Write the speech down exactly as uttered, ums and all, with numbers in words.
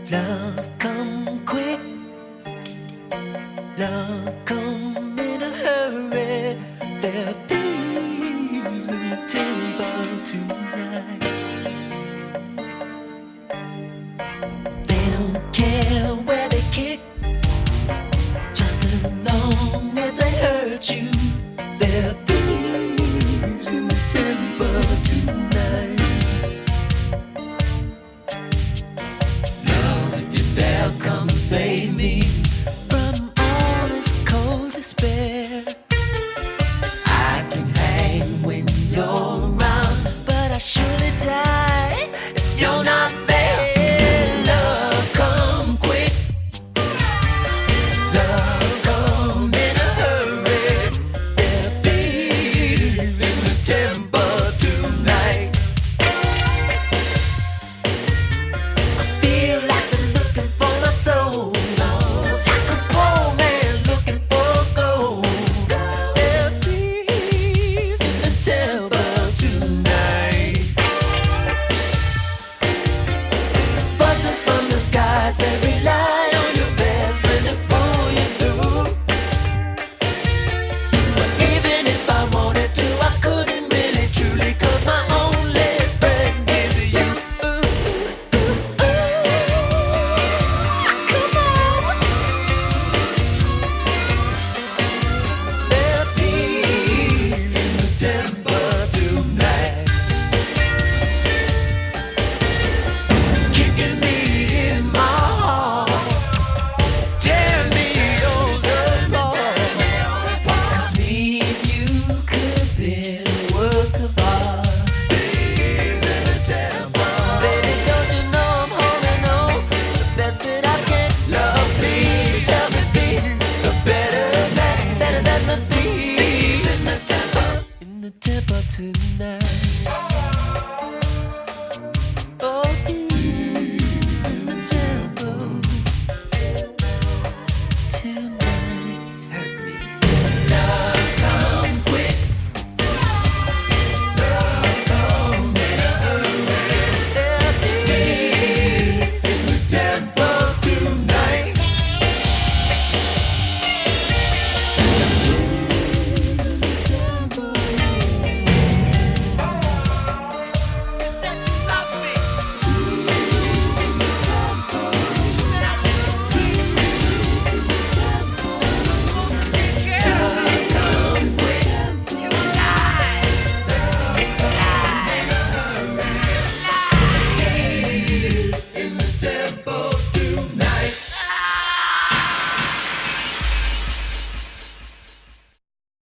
Love come quick, love come in a hurry. There are thieves in the temple tonight. They don't care where they kick, just as long as they hurt you. There are thieves in the temple tonight. Love, if you're there, come save me.